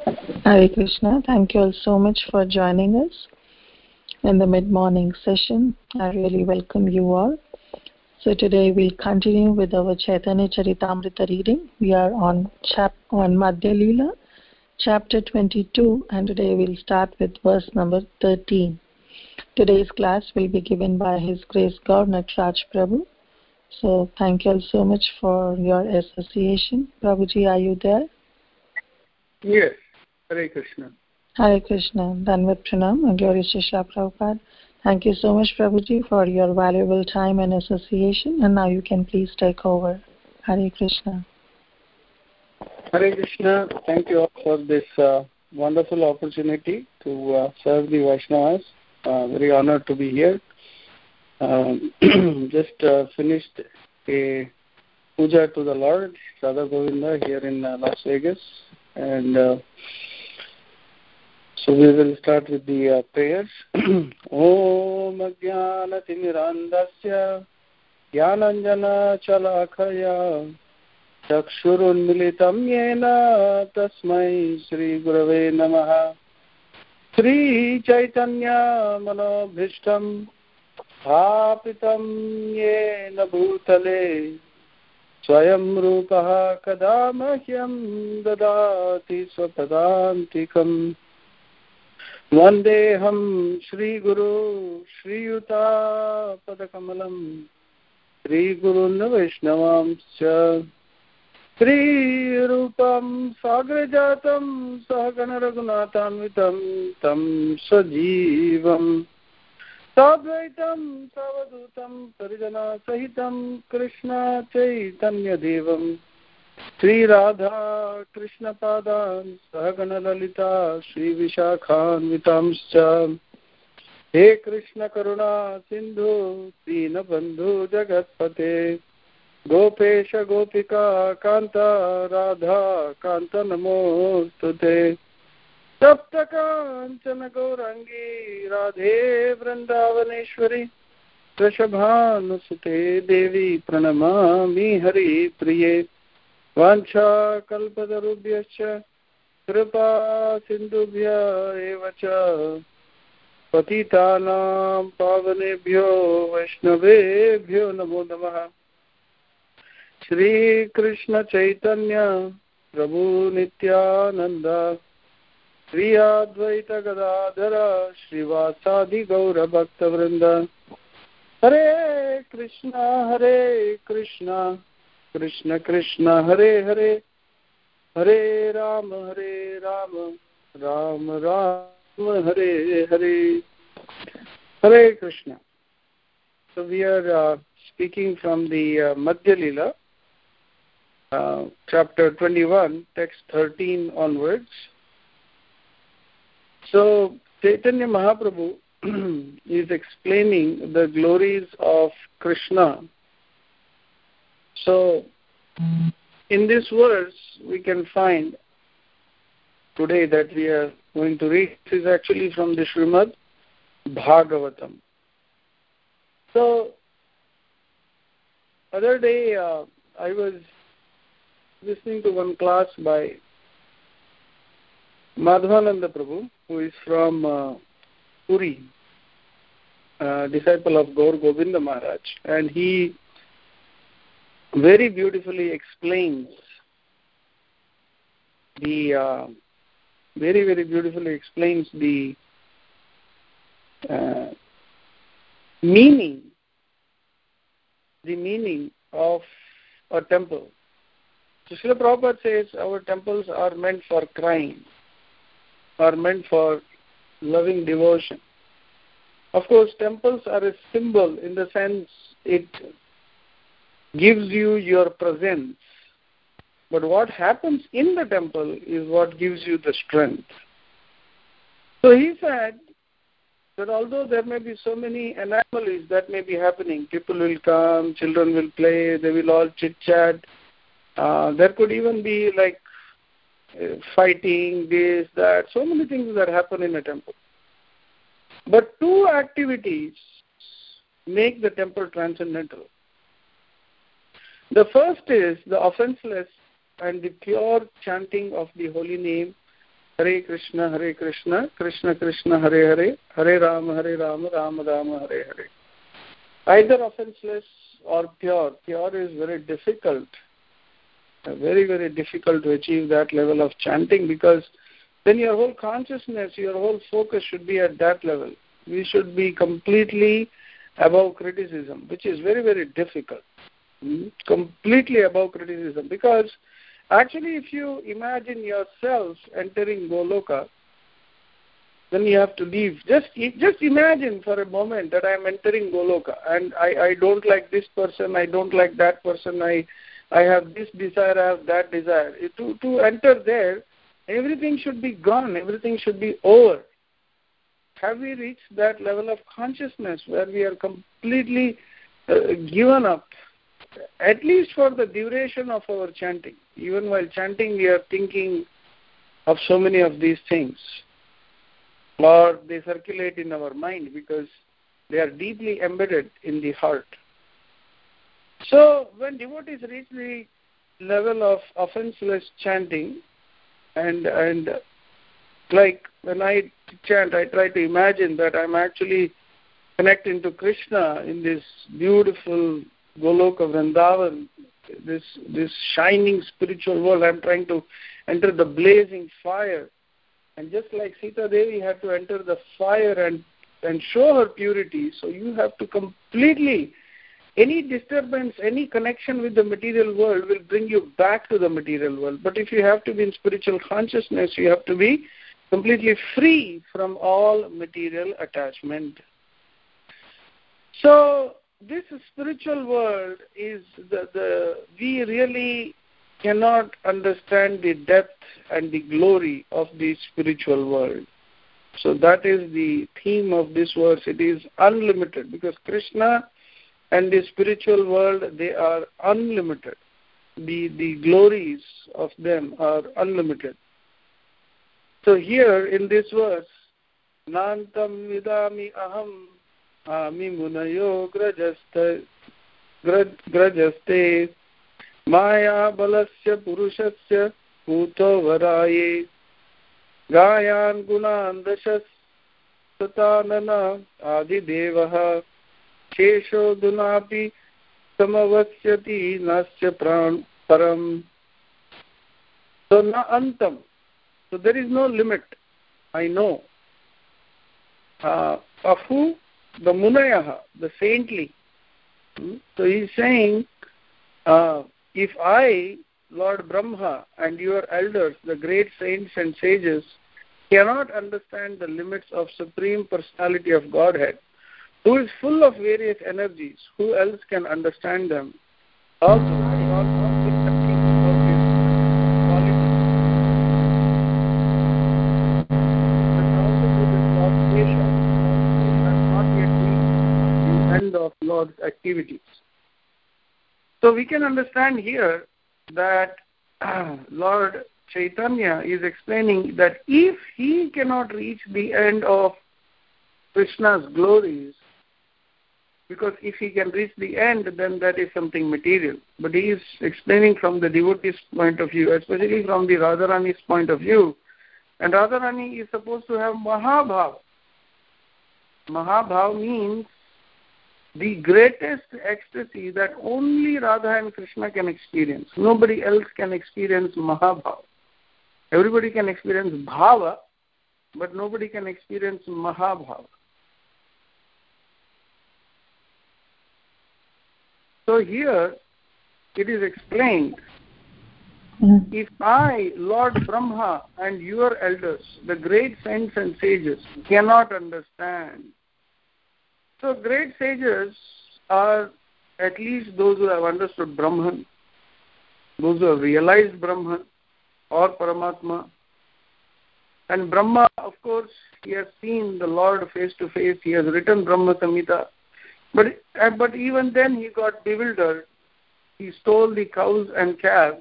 Hare Krishna. Thank you all so much for joining us in the mid-morning session. I really welcome you all. So today we'll continue with our Chaitanya Charitamrita reading. We are on Madhya Leela, chapter 22, and today we'll start with verse number 13. Today's class will be given by His Grace Governor Raj Prabhu. So thank you all so much for your association. Prabhuji, are you there? Yes. Hare Krishna. Hare Krishna. Danvat Pranam and Glory Shishla Prabhupada. Thank you so much, Prabhuji, for your valuable time and association. And now you can please take over. Hare Krishna. Hare Krishna. Thank you all for this wonderful opportunity to serve the Vaishnavas. Very honored to be here. Just finished a puja to the Lord, Radha Govinda, here in Las Vegas. And so we will start with the prayers. Om Ajnanati Mirandasya Jnananjana Chalakaya Chakshurunmilitam Yena Tasmai Shri Gurave Namaha. Shri Chaitanya Manobhishtam Thapitam Yena Bhutale Swayam Rupaha Kada Mahyam Dadati Swapadantikam Vandeham Shri Guru Shri Yuta Padakamalam Shri Gurun Vaishnavamscha Shri Rupam Sagrajatam Sahagana Raghunatanvitam Tam Sajivam Sadvaitam Savadutam Parijana Sahitam Krishna Chaitanya Devam Shri Radha Krishna Padan Sahagana Lalita Shri Vishakhan Vitamscha He Krishna Karuna Sindhu Dinabandhu Jagatpate Gopesha Gopika Kanta Radha Kanta Namostute Sapta Kanchana Gaurangi Radhe Vrindavaneshwari Vrishabhanusute Devi Pranamami Hari Priye Vancha kalpatarubhyascha kripa sindubhya evacha patitanam pavanebhyo vaishnavebhyo namo namaha. Shri Krishna Chaitanya Prabhu Nityananda Shri Advaita Gadadhara Srivasadi Gaura Bhakta Vrinda. Hare Krishna Krishna Krishna Hare Hare Hare Rama Rama Rama Hare Hare. Hare Krishna. So we are speaking from the Madhya Leela, chapter 21, text 13 onwards. So Chaitanya Mahaprabhu is explaining the glories of Krishna. So, in this verse, we can find today that we are going to read. This is actually from the Srimad Bhagavatam. So, other day I was listening to one class by Madhavananda Prabhu, who is from Puri, disciple of Gaur Govinda Maharaj, and he very beautifully explains the very beautifully explains the meaning of a temple. So Srila Prabhupada says our temples are meant for crying, are meant for loving devotion. Of course, temples are a symbol in the sense it gives you your presence. But what happens in the temple is what gives you the strength. So he said that although there may be so many anomalies that may be happening, people will come, children will play, they will all chit-chat. There could even be like fighting, this, that, so many things that happen in a temple. But two activities make the temple transcendental. The first is the offenseless and the pure chanting of the holy name Hare Krishna, Krishna Krishna, Hare Hare, Hare Rama, Rama Rama, Hare Hare. Either offenseless or pure. Pure is very difficult. Very, very difficult to achieve that level of chanting, because then your whole consciousness, your whole focus should be at that level. We should be completely above criticism, which is very, very difficult. Completely above criticism. Because actually, if you imagine yourself entering Goloka, then you have to leave. Just imagine for a moment that I am entering Goloka and I don't like this person, I don't like that person, I have this desire, I have that desire. To enter there, everything should be gone, everything should be over. Have we reached that level of consciousness where we are completely given up, at least for the duration of our chanting? Even while chanting, we are thinking of so many of these things, or they circulate in our mind because they are deeply embedded in the heart. So when devotees reach the level of offenseless chanting, and like when I chant, I try to imagine that I'm actually connecting to Krishna in this beautiful Goloka Vrindavan, this shining spiritual world. I'm trying to enter the blazing fire. And just like Sita Devi had to enter the fire and show her purity, so you have to completely, any disturbance, any connection with the material world will bring you back to the material world. But if you have to be in spiritual consciousness, you have to be completely free from all material attachment. So this spiritual world is we really cannot understand the depth and the glory of the spiritual world. So that is the theme of this verse. It is unlimited, because Krishna and the spiritual world, they are unlimited. The glories of them are unlimited. So here in this verse, Nantam vidami aham ami munayo grajaste Maya balasya purushasya puto varaye gayan gunan dashas satanana adidevaha shesho dunapi samavasyati nasya param. So na antam. So there is no limit. I know. Of who? The munayaha, the saintly. So he is saying, if I, Lord Brahma, and your elders, the great saints and sages, cannot understand the limits of Supreme Personality of Godhead, who is full of various energies, who else can understand them? Also, end of Lord's activities. So we can understand here that Lord Chaitanya is explaining that if he cannot reach the end of Krishna's glories, because if he can reach the end, then that is something material. But he is explaining from the devotee's point of view, especially from the Radharani's point of view. And Radharani is supposed to have Mahabhav. Mahabhav means the greatest ecstasy that only Radha and Krishna can experience. Nobody else can experience Mahabhav. Everybody can experience Bhava, but nobody can experience Mahabhav. So here it is explained, if I, Lord Brahma, and your elders, the great saints and sages, cannot understand. So great sages are at least those who have understood Brahman, those who have realized Brahman or Paramatma. And Brahma, of course, he has seen the Lord face to face. He has written Brahma Samhita. But even then he got bewildered. He stole the cows and calves.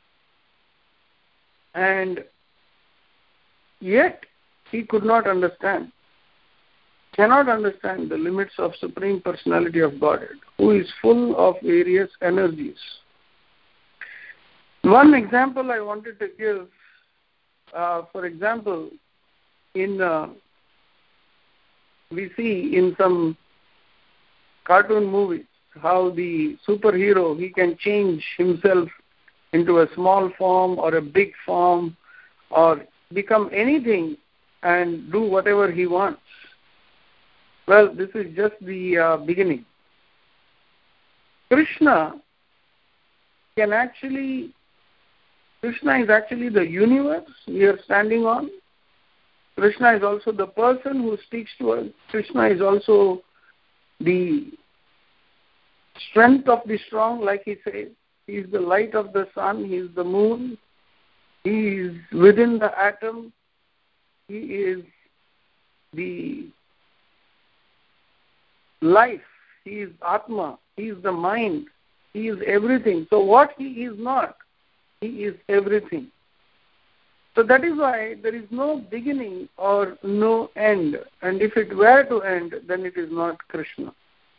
And yet he could not understand. Cannot understand the limits of Supreme Personality of Godhead, who is full of various energies. One example I wanted to give for example, in we see in some cartoon movies how the superhero, he can change himself into a small form or a big form or become anything and do whatever he wants. Well, this is just the beginning. Krishna is actually the universe we are standing on. Krishna is also the person who speaks to us. Krishna is also the strength of the strong, like he says. He is the light of the sun. He is the moon. He is within the atom. He is the life. He is Atma. He is the mind. He is everything. So what he is not, he is everything. So that is why there is no beginning or no end. And if it were to end, then it is not Krishna.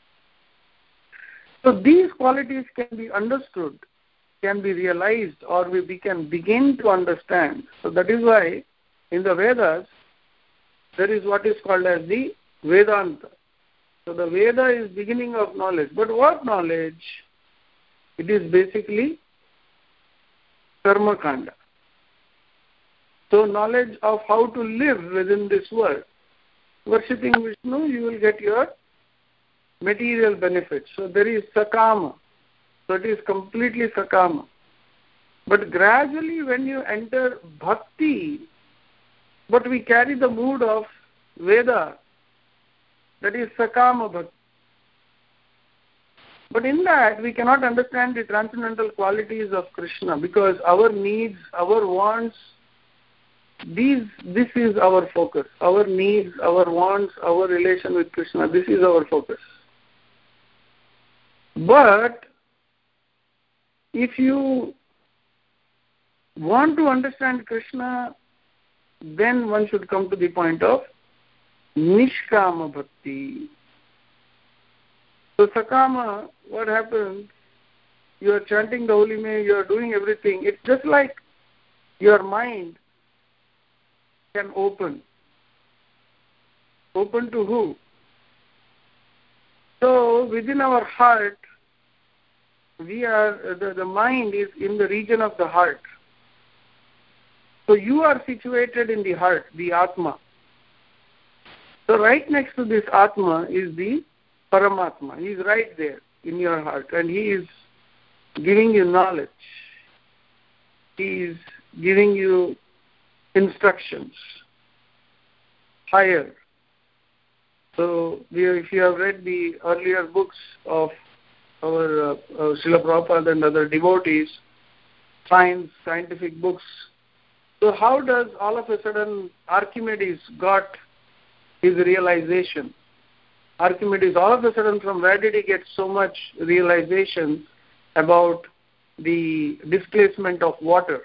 So these qualities can be understood, can be realized, or we can begin to understand. So that is why in the Vedas, there is what is called as the Vedanta. So the Veda is beginning of knowledge. But what knowledge? It is basically Karma Kanda. So knowledge of how to live within this world. Worshipping Vishnu, you will get your material benefits. So there is Sakama. So it is completely Sakama. But gradually when you enter Bhakti, but we carry the mood of Veda, that is Sakama Bhakti. But in that, we cannot understand the transcendental qualities of Krishna because our needs, our wants, this is our focus. Our needs, our wants, our relation with Krishna, this is our focus. But if you want to understand Krishna, then one should come to the point of Nishkama Bhakti. So Sakama, what happens? You are chanting the holy name, you are doing everything. It's just like your mind can open. Open to who? So within our heart, we are the mind is in the region of the heart. So you are situated in the heart, the Atma. So right next to this Atma is the Paramatma. He is right there in your heart and he is giving you knowledge. He is giving you instructions. Higher. So if you have read the earlier books of our Srila Prabhupada and other devotees, scientific books, so how does all of a sudden Archimedes got his realization? Archimedes, all of a sudden, from where did he get so much realization about the displacement of water?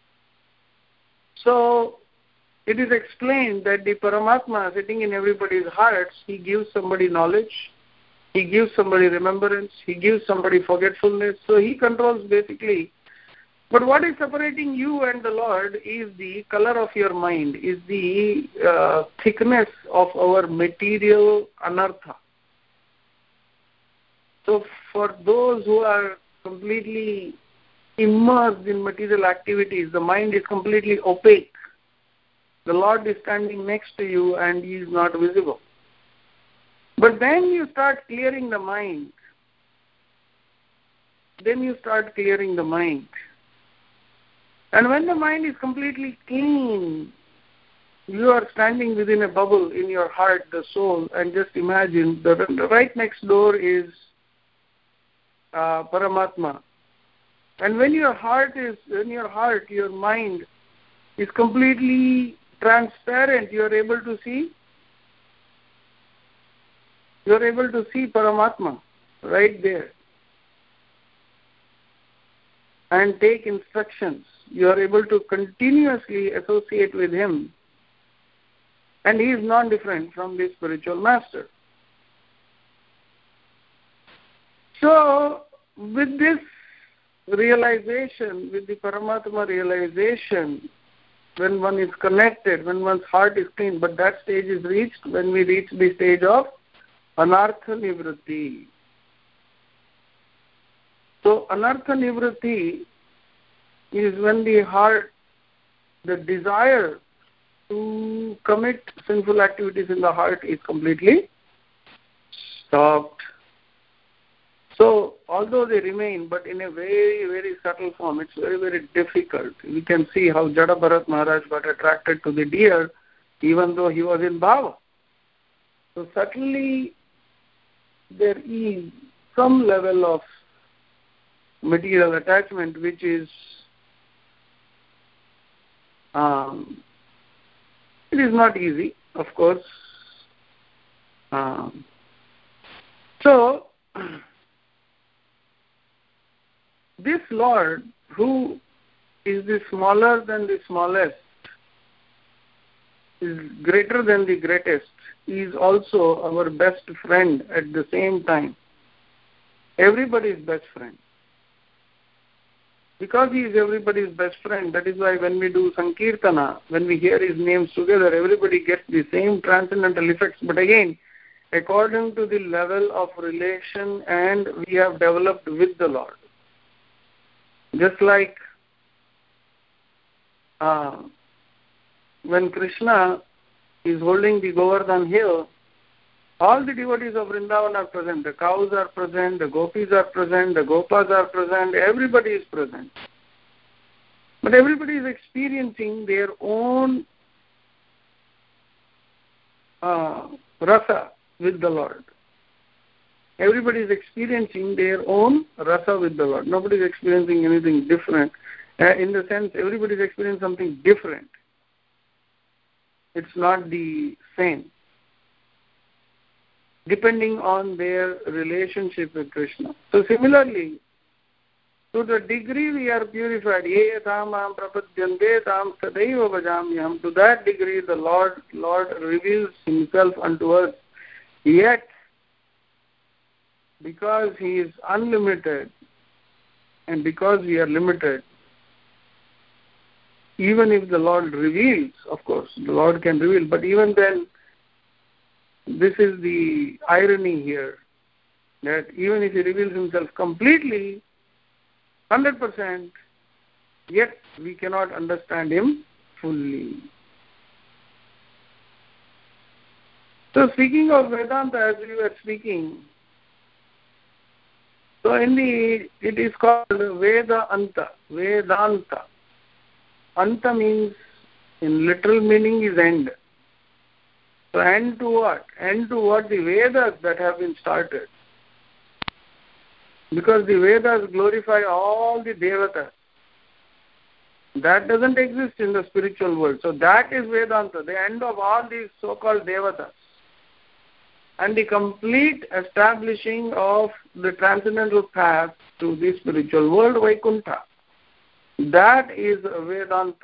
So it is explained that the Paramatma sitting in everybody's hearts, he gives somebody knowledge, he gives somebody remembrance, he gives somebody forgetfulness. So he controls basically. But what is separating you and the Lord is the color of your mind, is the thickness of our material anartha. So for those who are completely immersed in material activities, the mind is completely opaque. The Lord is standing next to you and he is not visible. But then you start clearing the mind. And when the mind is completely clean, you are standing within a bubble in your heart, the soul, and just imagine that right next door is Paramatma. And when your mind is completely transparent, you are able to see Paramatma right there and take instructions. You are able to continuously associate with him. And he is non-different from the spiritual master. So, with this realization, with the Paramatma realization, when one is connected, when one's heart is clean. But that stage is reached when we reach the stage of anartha nivritti. So anartha nivritti is when the heart, the desire to commit sinful activities in the heart is completely stopped. So although they remain, but in a very, very subtle form, it's very, very difficult. We can see how Jada Bharat Maharaj got attracted to the deer even though he was in bhava. So subtly there is some level of material attachment which is it is not easy, of course. So this Lord, who is the smaller than the smallest, is greater than the greatest, is also our best friend at the same time. Everybody's best friend. Because he is everybody's best friend, that is why when we do Sankirtana, when we hear his names together, everybody gets the same transcendental effects. But again, according to the level of relation and we have developed with the Lord. Just like when Krishna is holding the Govardhan hill, all the devotees of Vrindavan are present. The cows are present, the gopis are present, the gopas are present, everybody is present. But everybody is experiencing their own rasa with the Lord. Everybody is experiencing their own rasa with the Lord. Nobody is experiencing anything different. In the sense, everybody is experiencing something different. It's not the same, depending on their relationship with Krishna. So similarly, to the degree we are purified, ye tamam prapadyante tam tadaiva bhajamyaham, to that degree the Lord reveals himself unto us. Yet, because he is unlimited and because we are limited, even if the Lord reveals, of course, the Lord can reveal, but even then, this is the irony here, that even if he reveals himself completely, 100%, yet we cannot understand him fully. So speaking of Vedanta, as we were speaking, so it is called Vedanta. Anta means, in literal meaning, is end. So end to what? End to what? The Vedas that have been started. Because the Vedas glorify all the Devatas. That doesn't exist in the spiritual world. So that is Vedanta, the end of all these so-called Devatas. And the complete establishing of the transcendental path to the spiritual world, Vaikuntha. That is Vedanta.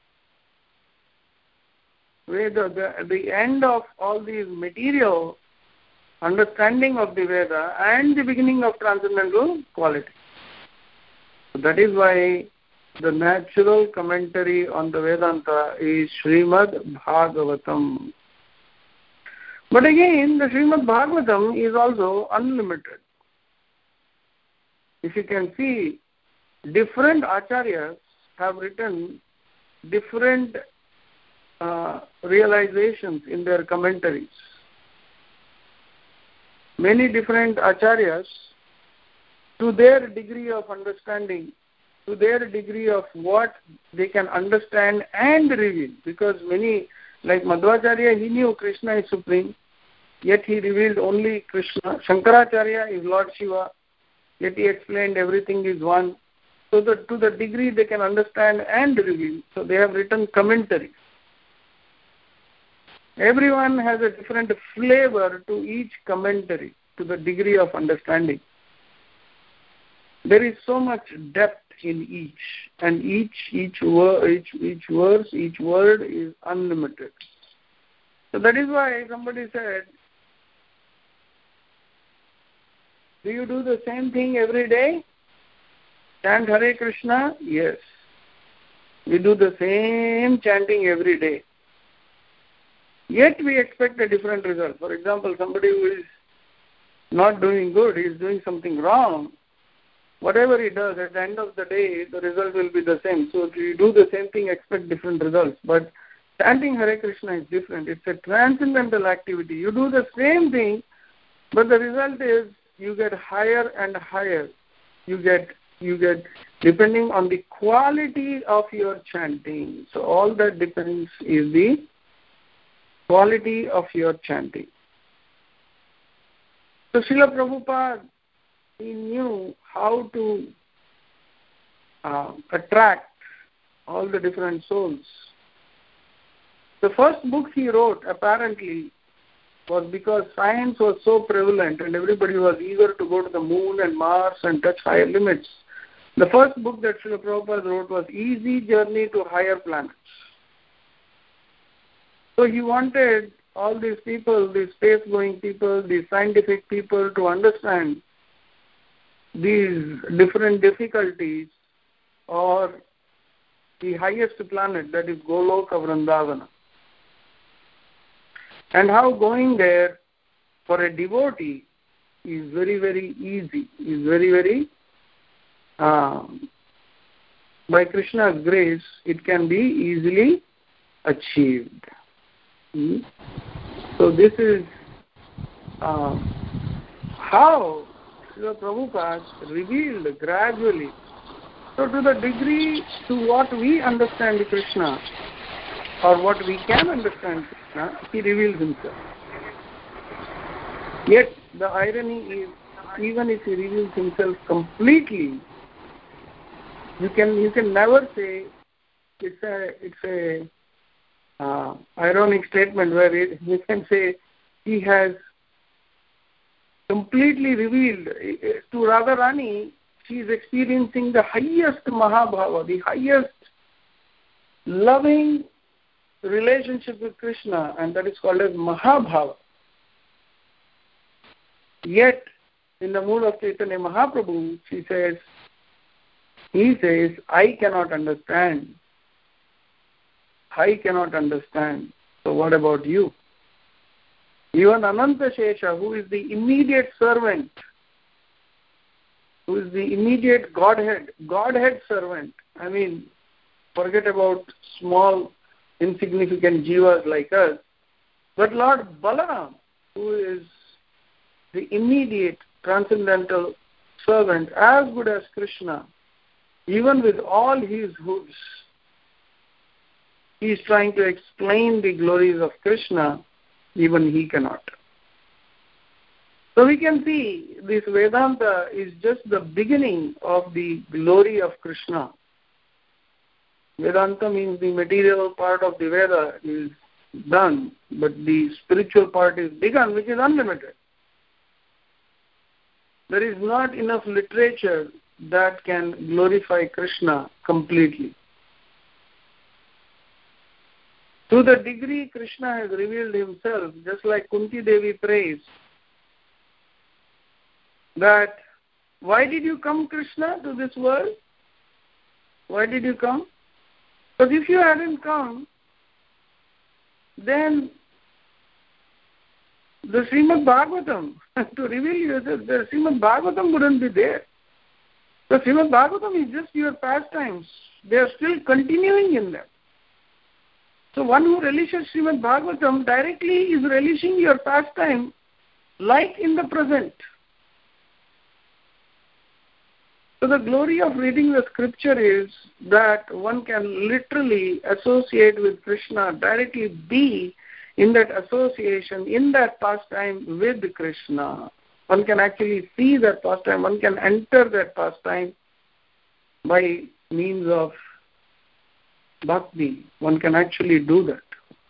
The end of all these material understanding of the Veda and the beginning of transcendental quality. So that is why the natural commentary on the Vedanta is Srimad Bhagavatam. But again, the Srimad Bhagavatam is also unlimited. If you can see, different acharyas have written different realizations in their commentaries. Many different acharyas, to their degree of understanding, to their degree of what they can understand and reveal, because many, like Madhvacharya, he knew Krishna is supreme, yet he revealed only Krishna. Shankaracharya is Lord Shiva, yet he explained everything is one. So to the degree they can understand and reveal, so they have written commentaries. Everyone has a different flavor to each commentary, to the degree of understanding. There is so much depth in each, and each verse, each word is unlimited. So that is why somebody said, do you do the same thing every day? Chant Hare Krishna? Yes. We do the same chanting every day. Yet we expect a different result. For example, somebody who is not doing good, he is doing something wrong. Whatever he does, at the end of the day, the result will be the same. So if you do the same thing, expect different results. But chanting Hare Krishna is different. It's a transcendental activity. You do the same thing, but the result is you get higher and higher. You get depending on the quality of your chanting. So all that depends is the quality of your chanting. So Srila Prabhupada, he knew how to attract all the different souls. The first book he wrote apparently was because science was so prevalent and everybody was eager to go to the moon and Mars and touch higher limits. The first book that Srila Prabhupada wrote was Easy Journey to Higher Planets. So he wanted all these people, these space-going people, these scientific people to understand these different difficulties or the highest planet, that is Goloka Vrindavana. And how going there for a devotee is very, very easy, is very, very, by Krishna's grace, it can be easily achieved. So this is how Srila Prabhupada revealed gradually. So to the degree to what we understand Krishna, or what we can understand Krishna, he reveals himself. Yet the irony is, even if he reveals himself completely, you can never say it's a ironic statement where you can say he has completely revealed. To Radharani, she is experiencing the highest Mahabhava, the highest loving relationship with Krishna, and that is called as Mahabhava. Yet, in the mood of Chaitanya Mahaprabhu, he says, I cannot understand. I cannot understand. So what about you? Even Ananta Shesha, who is the immediate servant, who is the immediate Godhead servant. I mean, forget about small, insignificant jivas like us. But Lord Balaram, who is the immediate transcendental servant, as good as Krishna, even with all his hoods, he is trying to explain the glories of Krishna, even he cannot. So we can see this Vedanta is just the beginning of the glory of Krishna. Vedanta means the material part of the Veda is done, but the spiritual part is begun, which is unlimited. There is not enough literature that can glorify Krishna completely. To the degree Krishna has revealed himself, just like Kunti Devi prays, that why did you come, Krishna, to this world? Why did you come? Because if you hadn't come, then the Srimad Bhagavatam, to reveal yourself, the Srimad Bhagavatam wouldn't be there. The Srimad Bhagavatam is just your pastimes. They are still continuing in them. So one who relishes Srimad Bhagavatam directly is relishing your pastime like in the present. So the glory of reading the scripture is that one can literally associate with Krishna, directly be in that association, in that pastime with Krishna. One can actually see that pastime, one can enter that pastime by means of bhakti. One can actually do that.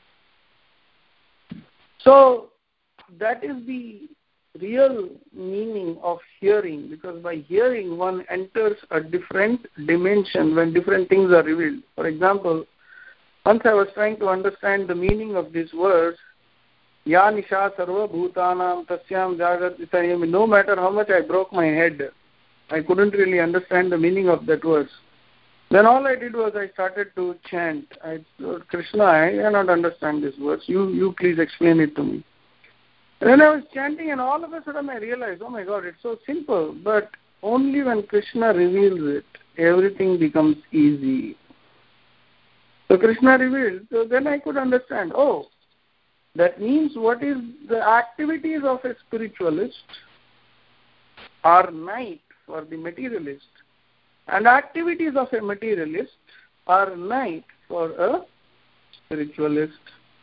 So that is the real meaning of hearing, because by hearing one enters a different dimension when different things are revealed. For example, once I was trying to understand the meaning of this verse, Ya Nisha Sarva Bhutanam Tasyam Jagat Vitayam. No matter how much I broke my head, I couldn't really understand the meaning of that verse. Then all I did was I started to chant. I told Krishna, I cannot understand these words. You please explain it to me. And then I was chanting, and all of a sudden I realized, oh my God, it's so simple. But only when Krishna reveals it, everything becomes easy. So Krishna revealed. So then I could understand, oh, that means what is the activities of a spiritualist are night for the materialist. And activities of a materialist are night for a spiritualist.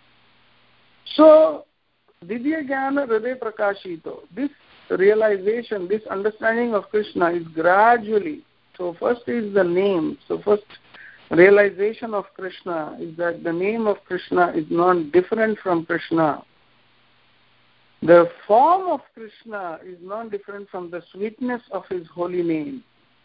So, Divya Jnana Hriday Prakashito, this realization, this understanding of Krishna is gradually. So first is the name. So first realization of Krishna is that the name of Krishna is not different from Krishna. The form of Krishna is not different from the sweetness of his holy name.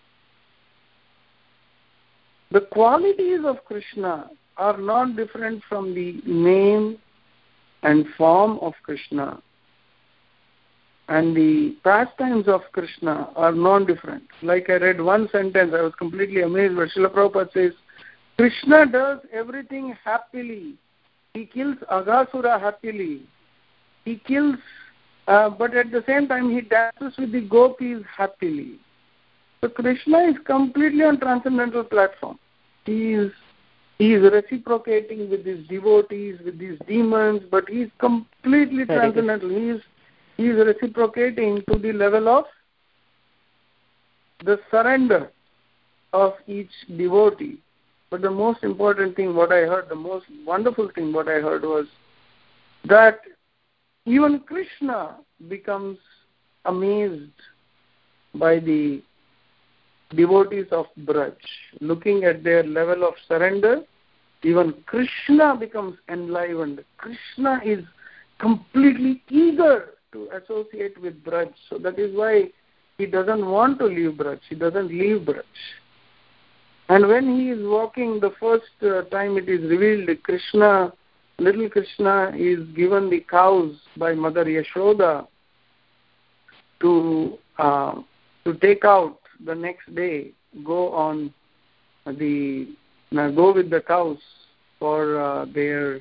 The qualities of Krishna are not different from the name and form of Krishna. And the pastimes of Krishna are non-different. Like I read one sentence, I was completely amazed, but Srila Prabhupada says, Krishna does everything happily. He kills Aghasura happily. He kills, but at the same time he dances with the gopis happily. So Krishna is completely on transcendental platform. He is reciprocating with his devotees, with these demons, but he is completely transcendental. He is reciprocating to the level of the surrender of each devotee. But the most important thing what I heard, the most wonderful thing what I heard was that even Krishna becomes amazed by the devotees of Braj. Looking at their level of surrender, even Krishna becomes enlivened. Krishna is completely eager to associate with Braj. So that is why he doesn't want to leave Braj. He doesn't leave Braj. And when he is walking, the first time it is revealed, Krishna, little Krishna is given the cows by Mother Yashoda to take out the next day, go with the cows for their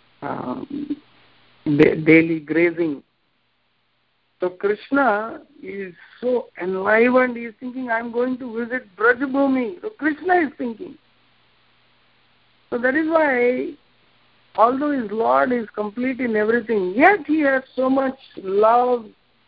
daily grazing. So Krishna is so enlivened, he is thinking, I am going to visit Brajabhumi. So Krishna is thinking. So that is why, although his Lord is complete in everything, yet he has so much love,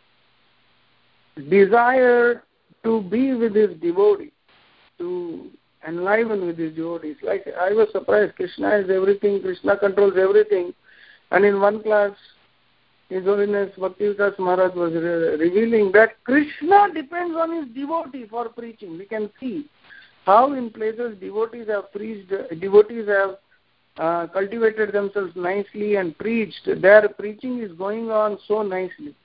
desire to be with his devotees, to enliven with his devotees. Like I was surprised, Krishna is everything, Krishna controls everything. And in one class, His Holiness Bhakti-Vikas Maharaj was revealing that Krishna depends on his devotee for preaching. We can see how in places devotees have preached, devotees have cultivated themselves nicely and preached. Their preaching is going on so nicely.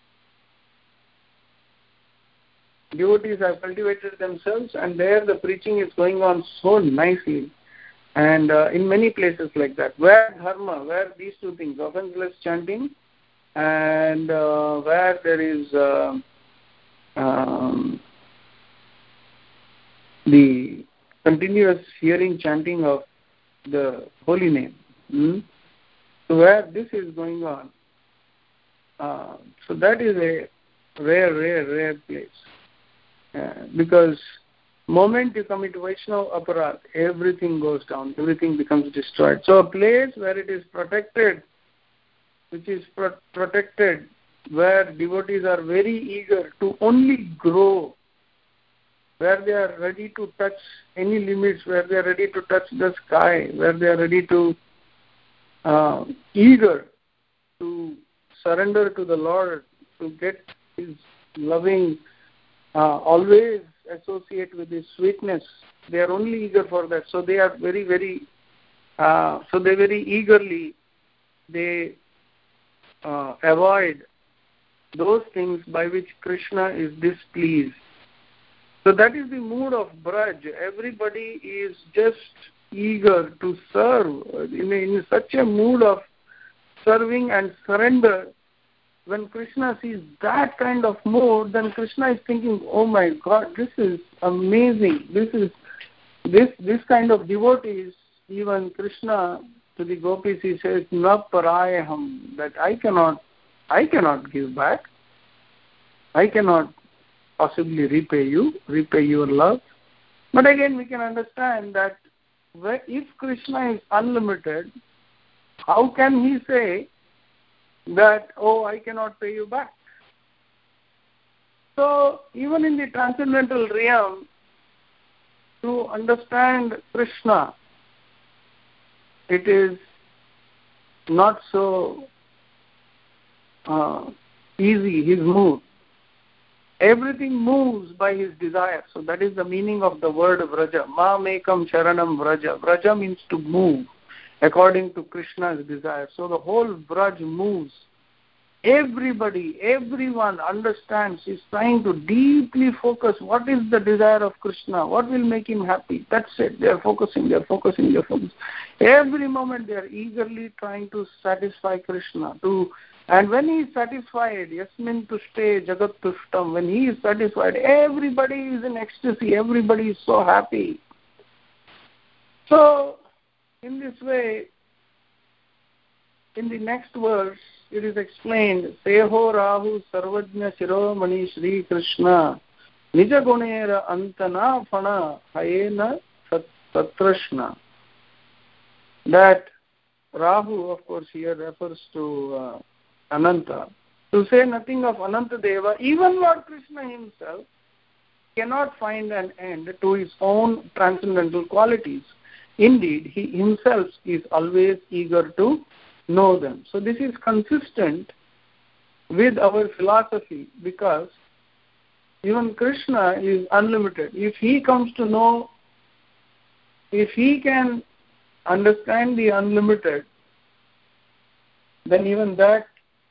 Devotees have cultivated themselves and there the preaching is going on so nicely. And in many places like that, where dharma, where these two things, offenseless chanting and where there is the continuous hearing, chanting of the holy name. So where this is going on, so that is a rare place. Because moment you commit Vaishnava aparadh, everything goes down, everything becomes destroyed. So a place where it is protected, which is protected, where devotees are very eager to only grow, where they are ready to touch any limits, where they are ready to touch the sky, where they are ready to, eager to surrender to the Lord, to get his loving, always associate with his sweetness. They are only eager for that. So they are very eagerly, they avoid those things by which Krishna is displeased. So that is the mood of Braj. Everybody is just eager to serve in such a mood of serving and surrender. When Krishna sees that kind of mood, then Krishna is thinking, oh my God, this is amazing. This is This kind of devotees, even Krishna to the gopis, he says, "Na parayaham," that I cannot give back. I cannot possibly repay your love. But again, we can understand that if Krishna is unlimited, how can he say that, oh, I cannot pay you back? So even in the transcendental realm, to understand Krishna, it is not so easy, his mood. Everything moves by his desire. So that is the meaning of the word vraja. Ma mekam sharanam vraja. Vraja means to move according to Krishna's desire. So the whole vraj moves. Everybody, everyone understands, is trying to deeply focus what is the desire of Krishna, what will make him happy. That's it. They are focusing. Every moment they are eagerly trying to satisfy Krishna. And when he is satisfied, yasmin tushte jagat tushtam, when he is satisfied, everybody is in ecstasy, everybody is so happy. So, in this way, in the next verse, it is explained, Seho Rahu Sarvajna Shiromani Shri Krishna Nija Gunera Antana Phana Hayena Satrashna. That Rahu, of course, here refers to Ananta. To say nothing of Ananta Deva, even Lord Krishna himself cannot find an end to his own transcendental qualities. Indeed, he himself is always eager to know them. So this is consistent with our philosophy, because even Krishna is unlimited. If he comes to know, if he can understand the unlimited, then even that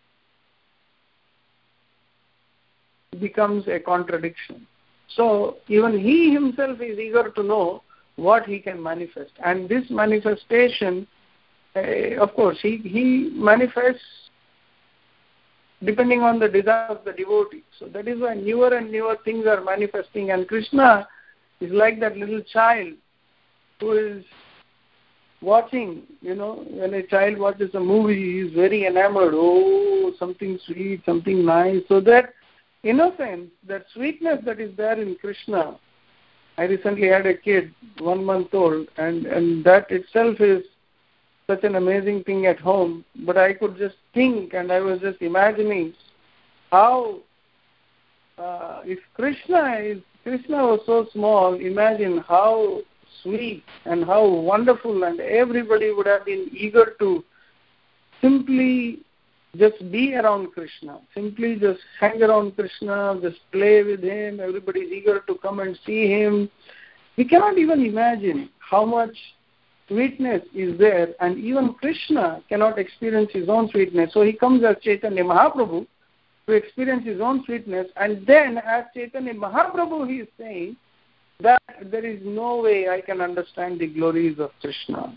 becomes a contradiction. So even he himself is eager to know what he can manifest. And this manifestation, of course, he manifests depending on the desire of the devotee. So that is why newer and newer things are manifesting. And Krishna is like that little child who is watching, when a child watches a movie, he is very enamored. Oh, something sweet, something nice. So that innocence, that sweetness that is there in Krishna. I recently had a kid, 1 month old, and that itself is such an amazing thing at home. But I could just think, and I was just imagining how, if Krishna was so small, imagine how sweet and how wonderful, and everybody would have been eager to simply just be around Krishna, simply just hang around Krishna, just play with him. Everybody is eager to come and see him. We cannot even imagine how much sweetness is there, and even Krishna cannot experience his own sweetness. So he comes as Chaitanya Mahaprabhu to experience his own sweetness, and then as Chaitanya Mahaprabhu he is saying that there is no way I can understand the glories of Krishna.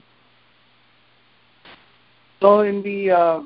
So in the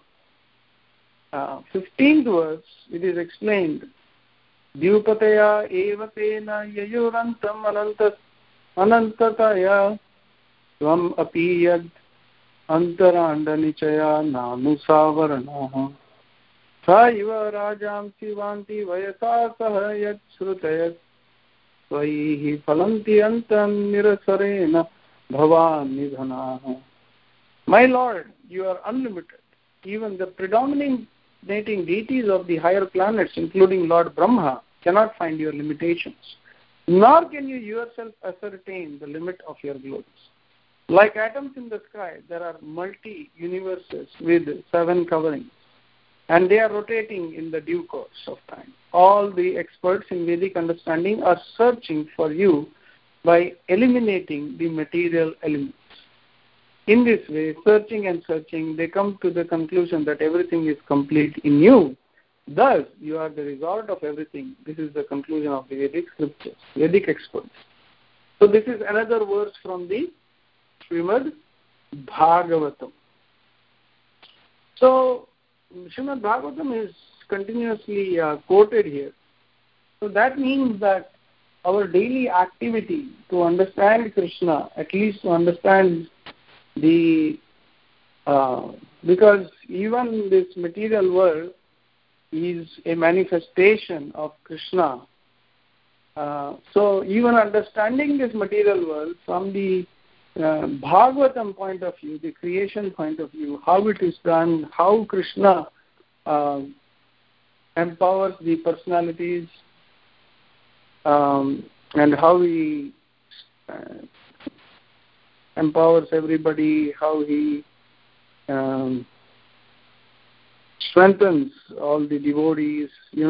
15th verse, it is explained, Dyupataya eva tena yayurantam anantataya Svam api yad antaranda nichaya nanusavaranaha Saiva rajam sivanti vayasa saha yad shrutayat Svaihi phalanti antam nirasarena bhavan nidhanaha. My Lord, you are unlimited. Even the predominating deities of the higher planets, including Lord Brahma, cannot find your limitations. Nor can you yourself ascertain the limit of your glories. Like atoms in the sky, there are multi-universes with 7 coverings, and they are rotating in the due course of time. All the experts in Vedic understanding are searching for you by eliminating the material elements. In this way, searching and searching, they come to the conclusion that everything is complete in you. Thus, you are the result of everything. This is the conclusion of the Vedic scriptures, Vedic experts. So this is another verse from the Srimad Bhagavatam. So Srimad Bhagavatam is continuously quoted here. So that means that our daily activity to understand Krishna, at least to understand the because even this material world is a manifestation of Krishna. So even understanding this material world from the Bhagavatam point of view, the creation point of view, how it is done, how Krishna empowers the personalities, and how he empowers everybody, how he strengthens all the devotees,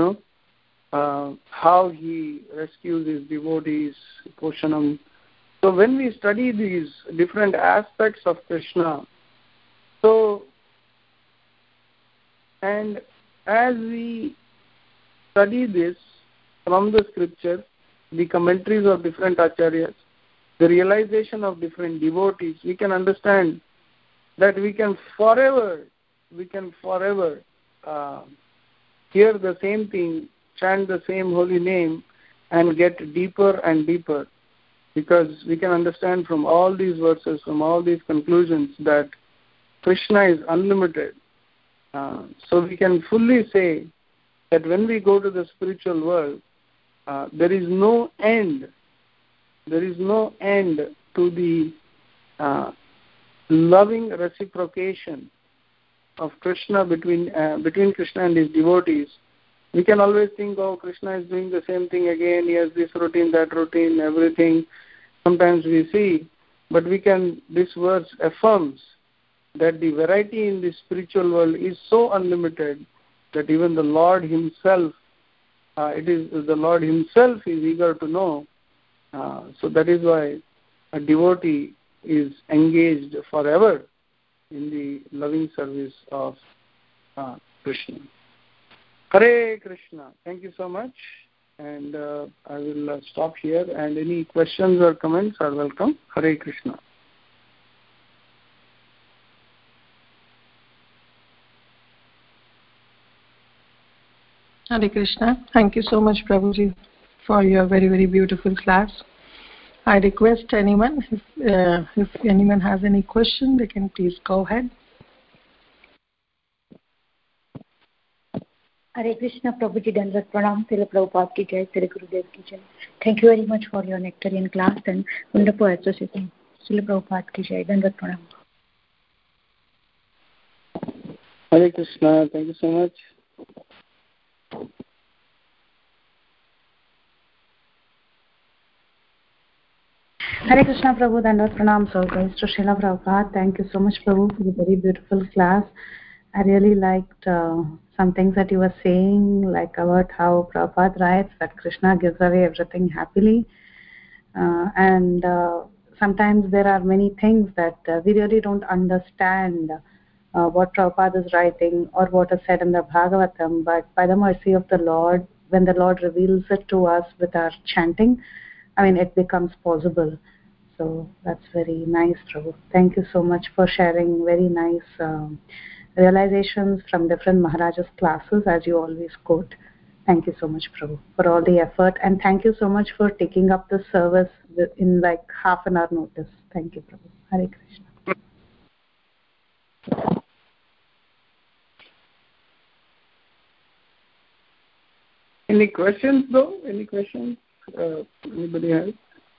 how he rescues his devotees, Poshanam. So when we study these different aspects of Krishna, and as we study this from the scriptures, the commentaries of different acharyas, the realization of different devotees, we can understand that we can forever hear the same thing, chant the same holy name, and get deeper and deeper, because we can understand from all these verses, from all these conclusions, that Krishna is unlimited. So we can fully say that when we go to the spiritual world, there is no end. There is no end to the loving reciprocation of Krishna between Krishna and his devotees. We can always think, oh, Krishna is doing the same thing again, he has this routine, that routine, everything. Sometimes we see, but this verse affirms that the variety in the spiritual world is so unlimited that even the Lord himself, the Lord himself is eager to know. So that is why a devotee is engaged forever in the loving service of Krishna. Hare Krishna. Thank you so much. And I will stop here. And any questions or comments are welcome. Hare Krishna. Hare Krishna. Thank you so much, Prabhuji, for your very, very beautiful class. I request anyone, if anyone has any question, they can please go ahead. Hare Krishna, Prabhuji, Dandavat Pranam, Srila Prabhupada ki jai, Sri Gurudev ki jai. Thank you very much for your nectarian class and wonderful association. Srila Prabhupada ki jai, Dandavat Pranam. Hare Krishna, thank you so much. Hare Krishna, Prabhu, Dandavat Pranam, so guys to Srila Prabhupada. Thank you so much, Prabhu, for the very beautiful class. I really liked some things that you were saying, like about how Prabhupada writes that Krishna gives away everything happily. And sometimes there are many things that we really don't understand what Prabhupada is writing or what is said in the Bhagavatam, but by the mercy of the Lord, when the Lord reveals it to us with our chanting, it becomes possible. So that's very nice, Prabhu. Thank you so much for sharing very nice realizations from different Maharajas' classes, as you always quote. Thank you so much, Prabhu, for all the effort. And thank you so much for taking up the service in like half an hour notice. Thank you, Prabhu. Hare Krishna. Any questions, though? Any questions? Anybody has?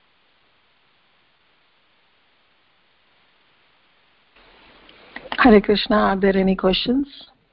Hare Krishna, are there any questions?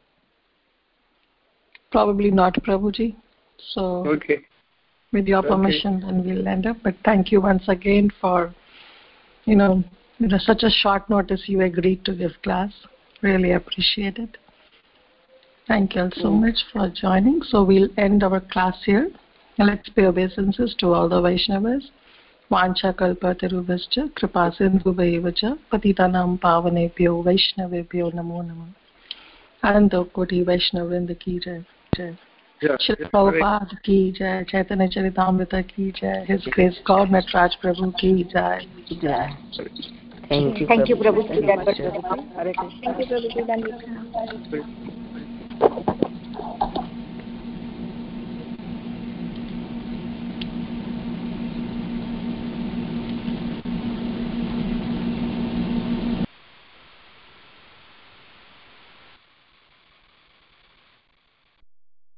Probably not, Prabhuji. So, okay. With your permission, then we'll end up. But thank you once again for, such a short notice you agreed to this class. Really appreciate it. Thank you all so much for joining. So we'll end our class here. Let's pay obeisances to all the Vaishnavas. Vancha kalpatarubhascha kripa sindhubhaiva cha patitanam pavanebhyo vaishnavebhyo namo namah. Ananta koti Vaishnavrinda ki jai. Jai. Srila Prabhupada ki jai. Chaitanya Charitamrita ki jai. His Grace God Nataraj Prabhu ki jai. Jai. Thank you. Thank you, Prabhu. Hare Krishna. Thank you, Prabhu.